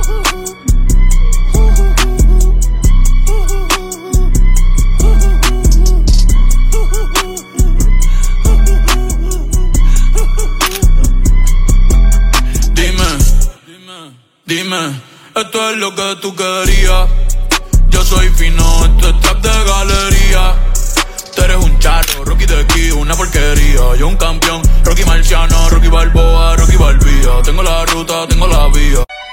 Dime, esto es lo que tú querías. Yo soy fino, esto es trap de galería. Tú eres un charro, Rocky de aquí, una porquería. Yo un campeón, Rocky Marciano, Rocky Balboa, Rocky Balbía. Tengo la ruta, tengo la vía.